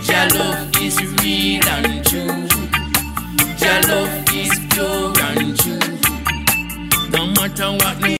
Your love is real and true. Your love is pure and true. No matter what.